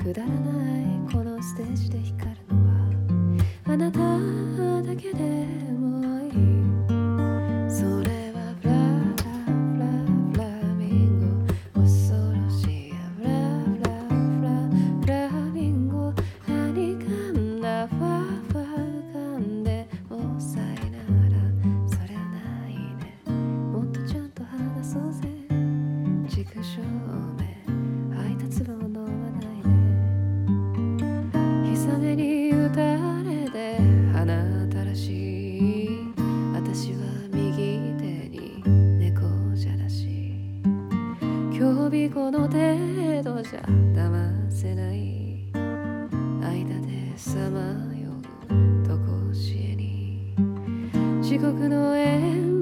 くだらないこのステージで光るのはあなただけでもいい。それはフラフラフラフラミンゴ、恐ろしいフラフラフラフラミンゴ、はにかんだファファ浮かんでもさいならそりゃないね。もっとちゃんと話そうぜ。畜生め吐いた唾を飲まないで。ひさめに打たれて鼻たらし、私は右手に猫じゃだし、今日日この程度じゃ騙せない。間でさまようとこしえに地獄の縁